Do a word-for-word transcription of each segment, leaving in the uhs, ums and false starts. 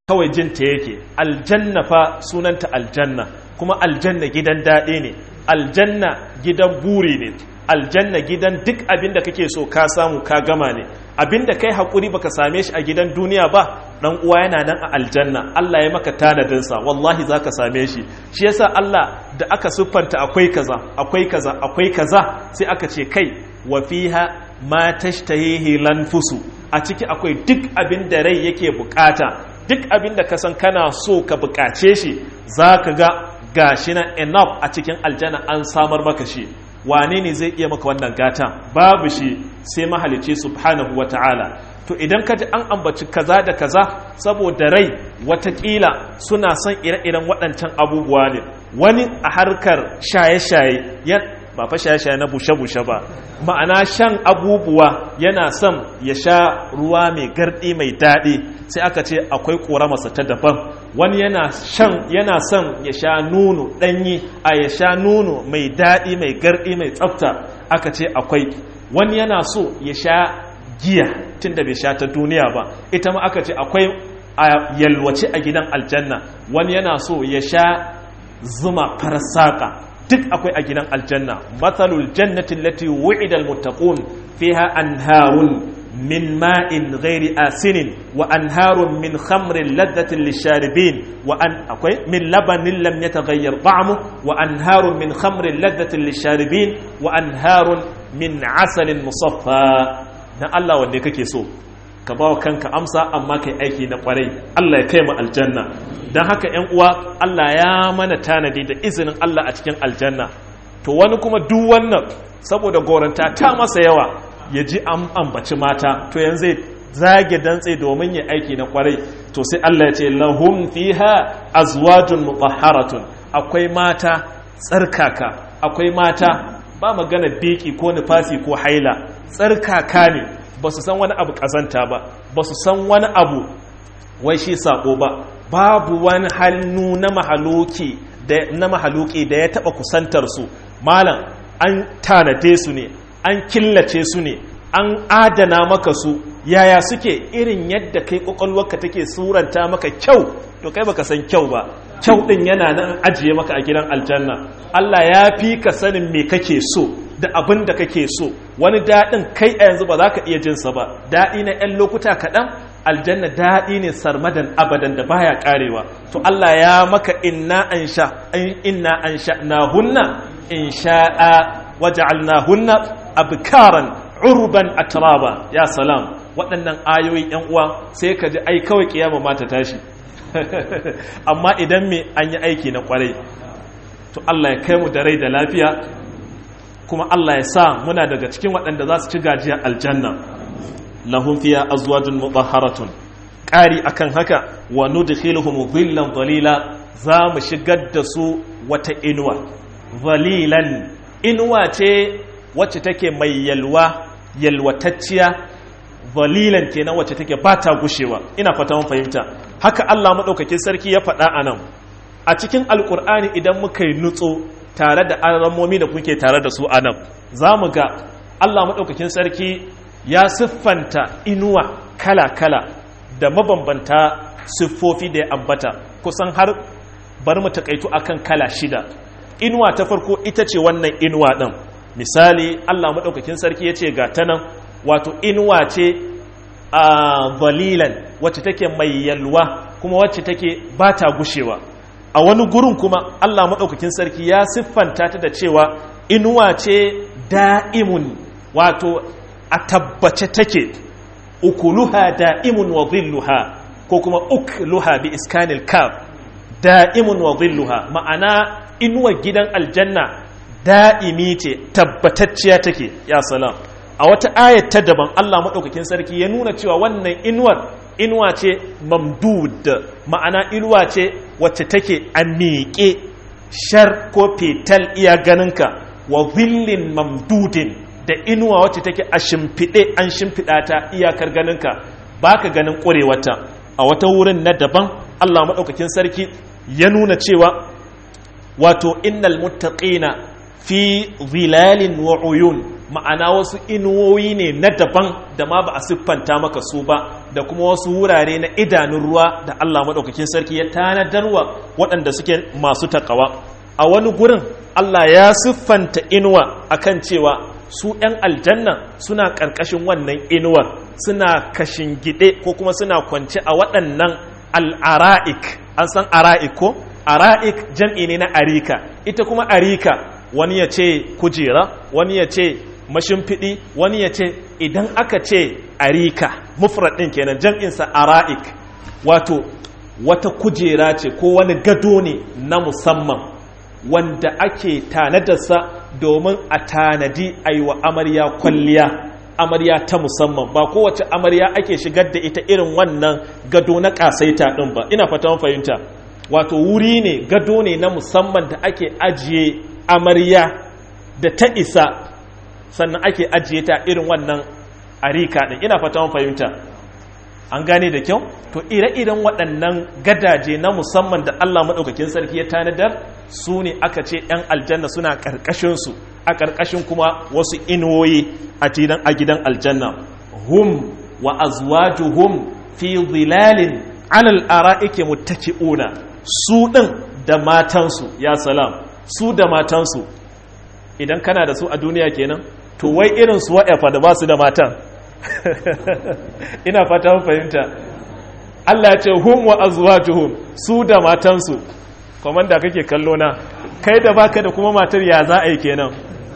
kawai jinta yake. Aljanna fa sunanta aljanna, kuma aljanna gidan daɗi ne, aljanna gidan buri ne, aljanna gidan duk abin da kake so ka samu ka gama ne. Abin da kai haƙuri baka same shi a gidan duniya ba, dan uwa yana nan a aljanna. Allah ya maka tanadinsa, wallahi za ka same shi. Shi yasa Allah da aka siffanta akwai kaza akwai kaza akwai kaza sai aka ce kai wa fiha ma tashtahihi lanfusu, a ciki akwai duk abin da rai yake bukata, duk abin da ka san kana so ka bukace shi zaka ga gashi na enough a cikin aljanna an samar maka shi. Wane ne zai iya maka wannan gata? Babu shi sai mahalici subhanahu wata'ala. To idan ka ji an ambaci kaza da kaza saboda rai watakila suna son ire-iren waɗancan abubuwa ne. Wani a harkar shaye-shaye ba fa shaye-shaye na bushe-bushe ba, ma'ana shan abubuwa yana son ya sha ruwa mai gardi mai daɗi, sai aka ce akwai ƙoramarsa ta daban. Wani yana shan yana son ya sha nono ɗanyi, a ya sha nono mai daɗi mai gardi mai tsafta, aka ce akwai. Wani yana so ya sha giya tunda bai sha ta duniya ba, ita ma aka ce akwai a yalwace a gidan aljanna. Wani yana so ya sha zuma farasaka, duk akwai a gidan aljanna. Mathalul jannati allati wu'ida almuttaqun fiha anharun min ma'in ghairi asinin wa anharun min khamrin ladhatin lisharibin wa an akwai min labanin lam yataghayyar ta'mu wa anharun min khamrin ladhatin lisharibin wa anharun min asalin musaffa. Dan Allah wanda kake so ka bawa kanka amsa, amma kai aiki na kwarai, Allah ya kai mu aljanna. Dan haka ƴan uwa, Allah ya mana tanadi da izinin Allah a cikin aljanna. To wani kuma duk wannan saboda goranta ta masa yawa, ya ji an ambaci mata, to yanzu zai zage dantse domin ya aiki na kwarai. To sai Allah ya ce lahum fiha azwajun mutahharatun, akwai mata tsarkaka, akwai mata ba magana biki ko nifasi ko haila, tsarkaka ne, ba su san wani abu kazanta ba, ba su san wani abu wai shi sako ba. Babu wani hannu na mahaluki da na mahaluki da ya taba kusantar su. Malam an tanade su ne, an killace su ne, an adana maka su. Yaya suke? Irin yadda kai kokolwarka take suranta maka kyau, to kai baka san kyau ba. Kyau din yana nan ajiye maka a gidan aljanna. Allah ya fi ka sanin me kake so da abin da kake so. Wani daɗin kai a yanzu ba za ka iya jinsa ba, daɗi na 'yan lokuta kaɗan. Aljanna daɗi ne sarmadan abadan da baya ƙarewa. To Allah ya maka inna ansha inna ansha na hunna insha'a waja'alna hunna abkaran urban atraba. Ya salam, waɗannan ayoyi 'yan uwa sai ka ji ai kawai kiyama ma ta tashi. Amma idan me an yi aiki na kwarai, to Allah ya kai mu da rai da lafiya, kuma Allah ya sa muna daga cikin waɗanda za su ci gajiyar aljanna. Lahum fiha azwajun mutahharatun, ƙari akan haka wa nudkhiluhum dhillan dhalila, za mu shigar da su wata inuwa. Dhalilan, inuwa ce wacce take mai yalwa, yalwatacciya. Dhalilan kenan wacce take ba ta gushewa. Ina fata mun fahimta. Haka Allah madaukakin sarki ya faɗa anan a cikin alkur'ani. Idan muka yi nutso tare da alamomi da kuke tare da su anan, za mu ga Allah madaukakin sarki ya siffanta inuwa kala-kala da mabambanta siffofi da ya ambata, kusan har bar mu takaitu akan kala shida. Inuwa ta farko ita ce wannan inuwa ɗin. Misali, Allah maɗaukakin sarki ya ce ga ta nan, wato inuwa ce a zalilan, wacce take mai yalwa kuma wacce take ba ta gushewa. A wani gurin kuma Allah maɗaukakin sarki ya siffanta ta da cewa inuwa ce da'imun, wato a tabbace take, ukuluha da'imun wa dhilluha, ko kuma ukluha bi iskanil kaf, da'imun wa dhilluha, ma'ana inuwar gidan aljanna da'imi ce, tabbatacciya take. Ya salam, a wata ayat ta daban Allah madaukakin sarki ya nuna cewa wannan inuwar inuwa ce mamdud, ma'ana inuwa ce wacce take a miƙe shar ko fetal iya ganinka, wa dhillin mamdudin, da inuwa wacce take a shimfiɗe, an shimfiɗa ta iyakar ganinka, ba ka ganin ƙurewata. A wata wurin na daban Allah maɗaukakin sarki ya nuna cewa wato innal muttaqina fi zilalin wa uyun, ma'ana wasu inuwoyi ne na daban da ma ba a siffanta maka su ba da kuma wasu wurare na idanun ruwa da Allah maɗaukakin sarki ya tanadarwa waɗanda suke masu takawa a wani gurin Allah ya siffanta inuwa akan cewa su ‘yan aljanna suna ƙarƙashin wannan inuwar suna kashin gide ko kuma suna kwance a waɗannan al'ara'ik an san ara'ik ko? ara'ik jam'i ne na arika ita kuma arika wani ya ce kujera wani ya ce mashimfiɗi wani ya ce idan aka ce arika mufrad ɗin kenan jam'insa ara'ik wato wata kujera ce ko wani gado ne na musamman wanda ake tanadarsa domin a tanadi a yi wa amarya kwalliya amarya ta musamman ba kowace amarya ake shigar da ita irin wannan gado na ƙasaita ɗin ba ina fata fahimta wato wuri ne gado ne na musamman da ake ajiye amarya da ta isa sannan ake ajiye ta irin wannan arika ɗin ina fata fahimta an gane da kyau to ire-iren waɗannan gadaje na musamman da Allah maɗaukakin sarki ya tanadar su ne aka ce ‘yan aljanna suna ƙarƙashinsu a ƙarƙashin kuma wasu inuwoyi a gidan aljanna hum wa azwajuhum fi zilalin alal ara'ike muttaki'una su ɗin da matansu ya salam su da matansu idan kana da su a duniya kenan to wai irin su wa'afa da ba su da matan ina fata mun fahimta Allah ya ce hum wa azwajuhum su da matansu komanda kake kallo na kai da baka da kuma matar ya za a yi kenan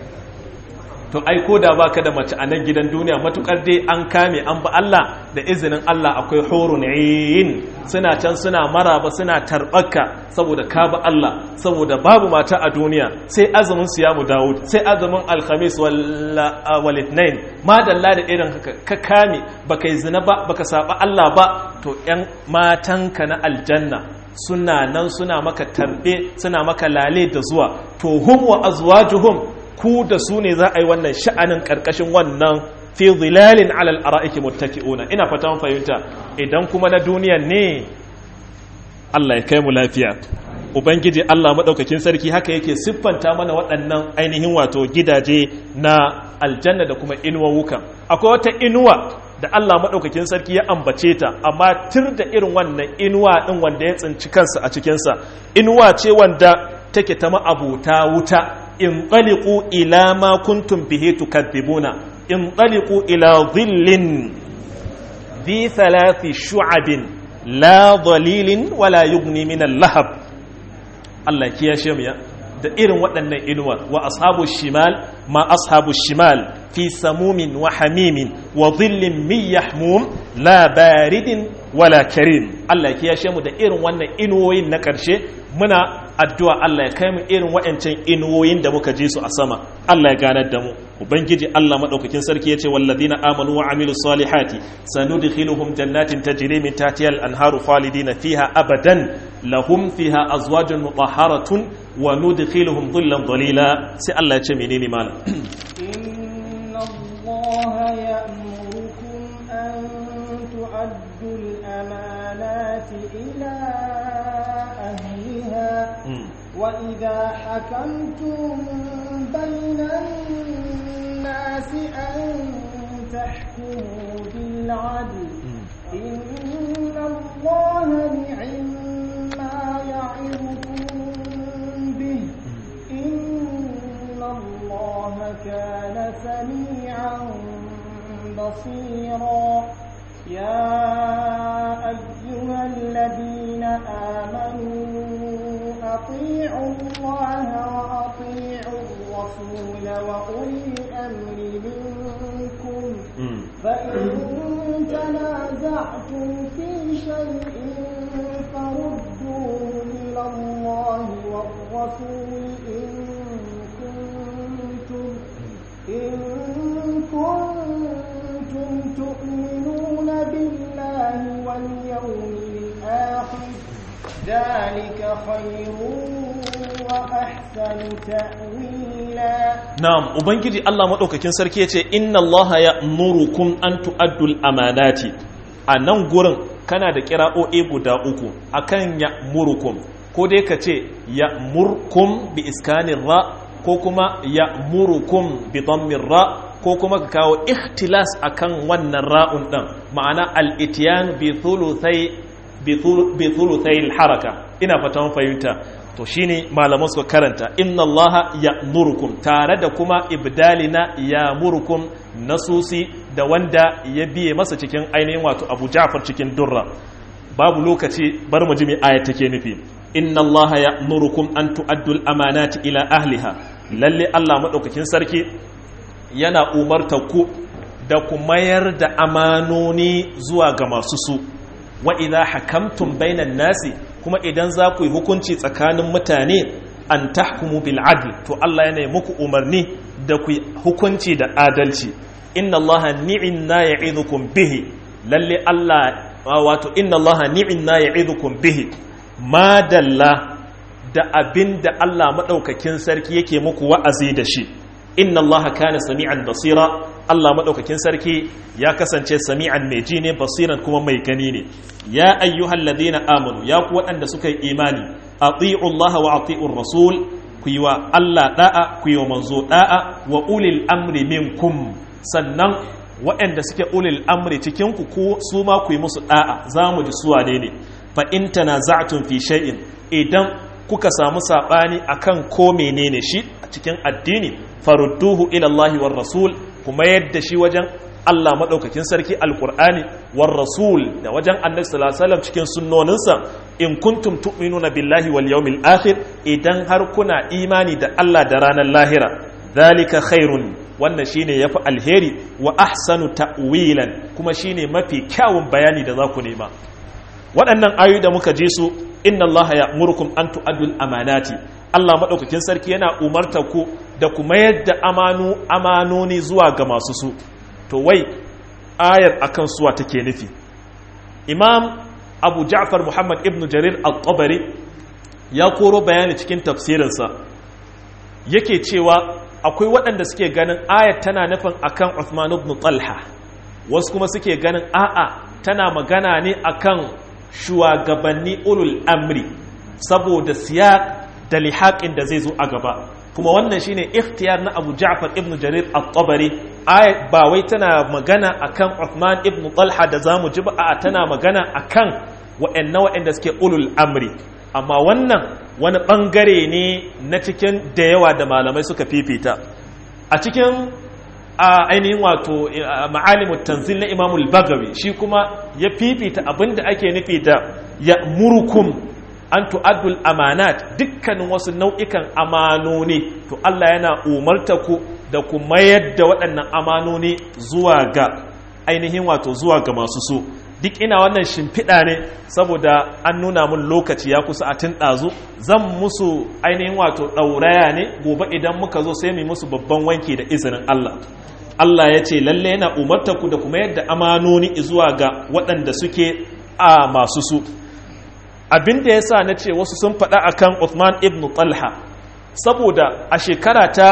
to ai ko da baka da mace a nan gidan duniya matukar dai an kame an ba Allah da izinin Allah akwai hurun ayin suna can suna maraba suna tarbaka saboda ka ba Allah saboda babu mata a duniya sai azumin siyamu Dawud sai azumin alhamis wal ithnain madalla da irin haka ka kame baka yi zina ba baka saba Allah ba to ƴan matanka na aljanna suna nan suna maka tarbe suna maka lale da zuwa to hum wa azwajuhum ku da su ne za a yi wannan sha'anin ƙarƙashin wannan fi zilalin alal ara'iki muttaki'una ina fata mun fahimta idan kuma na duniya ne Allah ya kai mu lafiya ubangiji Allah madaukakin sarki haka yake siffanta mana waɗannan ainihin wato gidaje na aljanna da kuma inuwawukan akwai wata inuwa da Allah madaukakin sarki ya ambace ta amma tir da irin wannan inuwa din wanda ya tsinci kansa a cikin sa inuwa ce wanda take ta ma'abuta wuta in ɗaliƙu ila ma kuntum bihe tukadibuna in ɗaliƙu ila zillin bi thalathi shu'abin la dalilin wala yugni min al-lahab Allah ya shemu ya da irin waɗannan inuwar wa ashabu shimal ma ashabu shimal fi samumin wa hamimin wa dhillin min yahmum la baridin wala karim Allah ya shemu da irin wannan inuwoyin na ƙarshe muna addu'a Allah ya kai mu irin waɗancan inuwoyin da muka ji su a sama Allah ya ganar da mu ubangiji Allah madaukakin sarki yace walladina amanu wa amilus salihati sanudkhiluhum jannatin tajri min tahtiha al-anharu khalidina fiha abadan lahum fiha azwajun mutahharatun wa nudkhiluhum dhillan dhalila sai Allah ya ce menene malam inna allaha ya'murukum an tu'addu al-amanati ila وإذا حكمتم بين الناس أن تحكموا بالعدل إن الله نعم ما يعظكم به إن الله كان سميعا بصيرا يا أيها الذين آمنوا أطيعوا الله وأطيعوا الرسول وأولي الأمر منكم فإن تنازعتم في شيء فردوه إلى الله والرسول إن كنتم إن كنتم تؤمنون بالله واليوم الآخر ذلك خير وأحسن تأويلا نعم ubangiji Allah madaukakin sarki yace inna Allah ya'murukum an tu'addul amanati a nan gurin kana da kira'o'i guda uku akan ya'murukum ko dai kace ya'murkum bi iskanin ra ko kuma ya'murukum bi dhammir ra ko kuma ka kawo ikhtilas akan wannan ra'un din ma'ana al-ityan bi thuluthai bi thuluthai al-haraka ina fatan fahimta to shine malaman suka karanta inna allaha ya'murukum tare da kuma ibdalina ya'murukum nasusi da wanda ya biye masa cikin ainihin wato Abu Ja'far cikin Durra babu lokaci bar mu ji me ayat take nufi inna allaha ya'murukum an tu'addu al-amanati ila ahliha lalle Allah madaukakin sarki yana umarta ku da ku mayar da amanoni zuwa ga masu su wa idha hakamtum bainan nasi kuma idan za ku yi hukunci tsakanin mutane an tahkumu bil adl to Allah yana yi muku umarni da ku yi hukunci da adalci inna allaha ni'inna ya'idukum bihi lalle Allah wato inna allaha ni'inna ya'idukum bihi ma dalla da abinda Allah madaukakin sarki yake muku wa'azi da shi inna allaha kana sami'an basira Allah madaukakin sarki ya kasance sami'an mai ji ne basiran kuma mai gani ne ya ayyuhal ladina amanu ya ku waɗanda suka yi imani ati'u Allah wa ati'ur rasul ku yi wa Allah da'a ku yi wa manzo da'a wa ulil amri minkum sannan waɗanda suke ulil amri cikin ku ko su ma ku yi musu da'a zamu ji suwa ne ne fa in tanaza'tum fi shay'in idan kuka samu sabani akan ko menene shi a cikin addini farudduhu ila Allah war rasul kuma yadda shi wajen Allah madaukakin sarki alqur'ani war rasul da wajen annabi sallallahu alaihi wasallam cikin sunnoninsa in kuntum tu'minuna billahi wal yawmil akhir idan har kuna imani da Allah da ranar lahira zalika khairun wannan shine yafi alheri wa ahsanu ta'wilan kuma shine mafi kyawun bayani da za ku nema waɗannan ayoyi da muka ji su inna allaha ya'murukum an tu'addul amanati Allah madaukakin sarki yana umarta ku da kuma yadda amanu amanoni zuwa ga masu su to wai ayar akan suwa take nufi Imam Abu Ja'far Muhammad ibn Jarir al-Tabari ya koro bayani cikin tafsirinsa yake cewa akwai waɗanda suke ganin ayar tana nufin akan Uthman ibn Talha wasu kuma suke ganin a'a tana magana ne akan shugabanni ulul amri saboda siyaq da lihaƙin da zai zo a gaba kuma wannan shine ikhtiyar na Abu Ja'far ibn Jarir at-Tabari ayat ba wai tana magana akan Uthman ibn Talha da zamu ji ba a tana magana akan wa'annan wa'anda suke ulul amri amma wannan wani bangare ne na cikin da yawa da malamai suka fifita a cikin a ainihin wato ma'alimut tanzil na Imam al-Baghawi shi kuma ya fifita abinda ake nufi da ya'murukum an tu'addul amanat dukkanin wasu nau'ikan amanoni to Allah yana umarta ku da ku mayar da waɗannan amanoni zuwa ga ainihin wato zuwa ga masu so duk ina wannan shimfiɗa ne saboda an nuna mun lokaci ya kusa a tun ɗazu zan musu ainihin wato ɗauraya ne gobe idan muka zo sai mu musu babban wanki da izinin Allah Allah ya ce lalle yana umarta ku da kuma yadda amanoni zuwa ga waɗanda suke a masu su abin da ya sa na ce wasu sun faɗa a kan Uthman ibn Talha saboda a shekara ta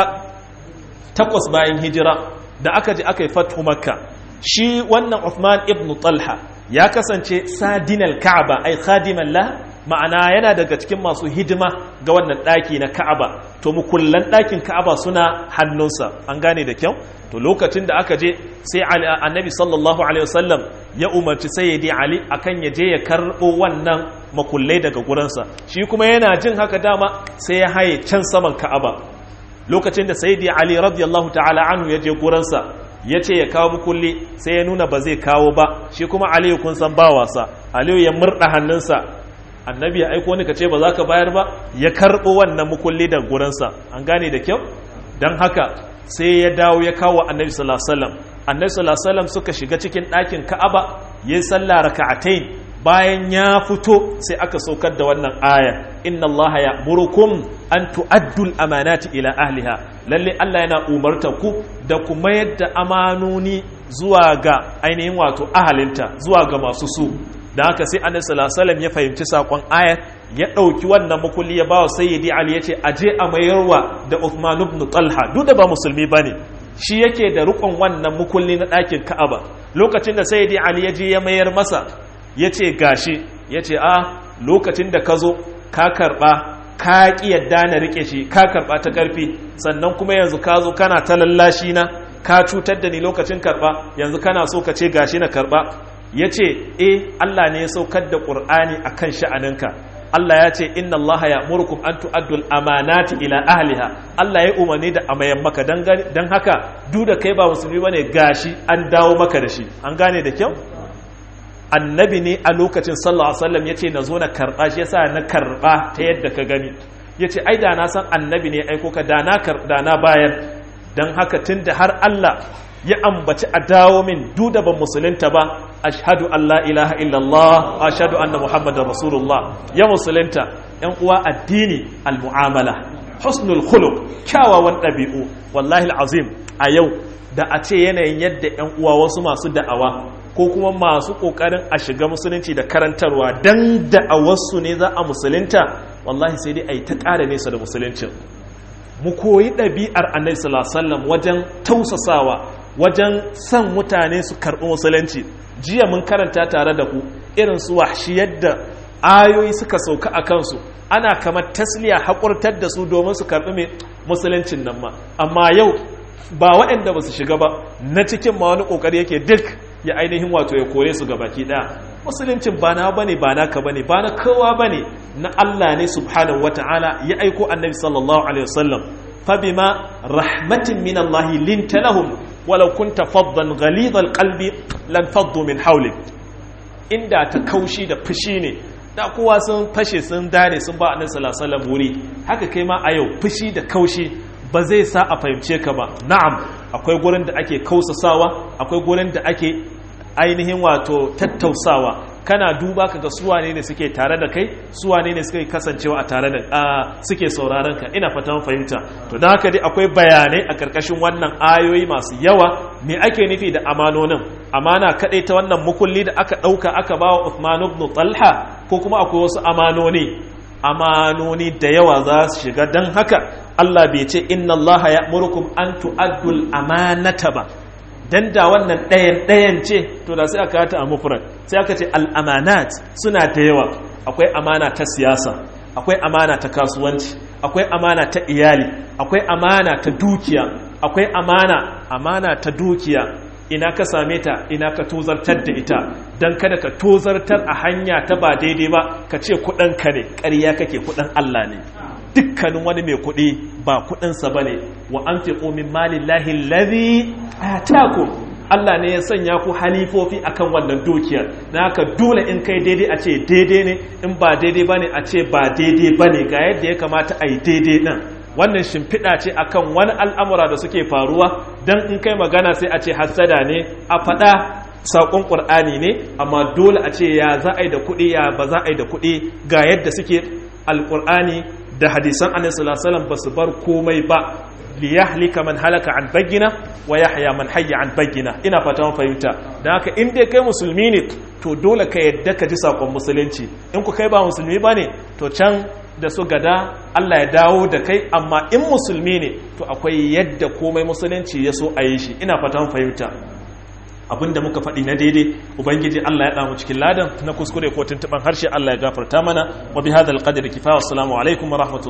takwas bayan hijira da aka ji aka yi fatu makka shi wannan Uthman ibn Talha ya kasance sadinal ka'aba ai khadiman la ma'ana yana daga cikin masu hidima ga wannan ɗaki na ka'aba to mukullan ɗakin ka'aba suna hannunsa an gane da kyau to lokacin da aka je sai annabi sallallahu alaihi wasallam ya umarci sayyidi ali akan ya je ya karɓo wannan makullai daga gurinsa shi kuma yana jin haka dama sai ya haye can saman ka'aba lokacin da sayyidi ali radiyallahu ta'ala anhu ya je gurinsa ya ce ya kawo mukulli sai ya nuna ba zai kawo ba shi kuma aliyu kun san ba wasa aliyu ya murda hannunsa annabi ya aiko ni ka ce ba za ka bayar ba ya karɓo wannan mukulli da gurinsa an gane da kyau don haka sai ya dawo ya kawo annabi sallallahu alaihi wasallam annabi sallallahu alaihi wasallam suka shiga cikin ɗakin ka'aba yayin sallah raka'atayn bayan ya fito sai aka saukar da wannan aya inna allaha ya'murukum an tu'addu al-amanati ila ahliha lalle Allah yana umarta ku da ku mayar da amanoni zuwa ga ainihin wato ahalinta zuwa ga masu su da haka sai annabi sallallahu alaihi wasallam ya fahimci sakon ayat ya dauki wannan makulli ya bawa sayyidi ali yace aje a mayarwa da Uthman ibn Talha duk da ba musulmi bane shi yake da rukun wannan makulli na ɗakin Ka'aba lokacin da sayyidi ali ya je ya mayar masa yace gashi yace a lokacin da ka zo ka karba ka ki yadda na rike shi ka karba ta karfi sannan kuma yanzu ka zo kana ta lallashi na ka cutar da ni lokacin karba yanzu kana so ka ce gashi na karba yace eh Allah ne ya saukar da Qur'ani akan sha'aninka Allah ya ce inna Allah ya'murukum an tu'addul amanati ila ahliha Allah ya umarni da amayan maka dan dan haka duk da kai ba musulmi bane gashi an dawo maka da shi an gane da kyau annabi ne a lokacin sallallahu alaihi wasallam yace nazo na karba shi yasa na karba ta yadda ka gani yace ai da na san annabi ne aiko ka da na da na bayar dan haka tunda har Allah ya ambaci a dawo min duda ban musulunta ba ashhadu an la ilaha illallah ashhadu anna muhammadar rasulullah ya musulunta yan uwa addini almu'amala husnul khuluq kyawawan dabi'u wallahi alazim a yau da a ce yanayin yadda yan uwa wasu masu da'awa ko kuma masu kokarin a shiga musulunci da karantarwa dan da'awarsu ne za a musulunta wallahi sai dai ai ta ƙara nesa da musuluncin mu koyi ɗabi'ar annabi sallallahu alaihi wasallam wajen tausasawa wajen san mutane su karɓi musulunci jiya mun karanta tare da ku irin su wahshi yadda ayoyi suka sauka a kansu ana kamar tasliya haƙurtar da su domin su karɓi mai musuluncin nan ma amma yau ba waɗanda ba su shiga ba na cikin ma wani ƙoƙari yake duk ya ainihin wato ya kore su ga baki ɗaya musuluncin ba na bane ba naka bane ba na kowa bane na Allah ne subhanahu wata'ala ya aiko annabi sallallahu alaihi wasallam fa bima rahmatin min Allah linta lahum walau kunta faddan ghalidhal qalbi lan faddu min hawlik inda ta kaushi da fushi ne da kowa sun fashe sun dare sun ba annabi sallallahu alaihi wasallam wuri haka kai ma a yau fushi da kaushi ba zai sa a fahimce ka ba na'am akwai gurin da ake kausasawa akwai gurin da ake ainihin wato tattausawa kana duba kaga suwane ne suke tare da kai suwane ne suke kasancewa a tare da suke sauraron ka ina fatan fahimta to dan haka dai akwai bayanai a karkashin wannan ayoyi masu yawa me ake nufi da amanonin amana kadai ta wannan mukulli da aka dauka aka bawa Uthman ibn Talha ko kuma akwai wasu amanoni amanoni da yawa za su shiga dan haka Allah bai ce inna Allah ya'murukum an tu'addul amanata ba dan da wannan ɗayan ɗayan ce to da sai aka hata a mufrad sai aka ce al'amanat suna da yawa akwai amana ta siyasa akwai amana ta kasuwanci akwai amana ta iyali akwai amana ta dukiya akwai amana amana ta dukiya ina ka same ta ina ka tozartar da ita dan kada ka tozartar a hanya ta ba daidai ba ka ce kuɗin ka ne ƙarya kake kuɗin Allah ne dukkanin wani mai kuɗi ba kuɗinsa ba ne wa an fi ƙomin malin lahin lazi a taku Allah ne ya sanya ku halifofi akan wannan dukiyar na haka dole in kai daidai a ce daidai ne in ba daidai ba ne a ce ba daidai ba ne ga yadda ya kamata a yi daidai ɗin wannan shimfiɗa ce akan wani al'amura da suke faruwa don in kai magana sai a ce hassada ne a faɗa saƙon ƙur'ani ne amma dole a ce ya za a yi da kuɗi ya ba za a yi da kuɗi ga yadda suke alƙur'ani da hadisan annabi sallallahu alaihi wasallam basu bar komai ba li yahlika man halaka an bayyina wa yahya man hayya an bayyina ina fata mun fahimta dan haka in dai kai musulmi ne to dole ka yadda ka ji sakon musulunci in ku kai ba musulmi bane to can da su gada Allah ya dawo da kai amma in musulmi ne to akwai yadda komai musulunci ya so a yi shi ina fata mun fahimta abinda muka faɗi na daidai ubangiji Allah ya damu cikin ladan na kuskure ko tuntuban harshe Allah ya gafarta mana wa bi hadal qadri kifaya assalamu alaikum wa rahmatullahi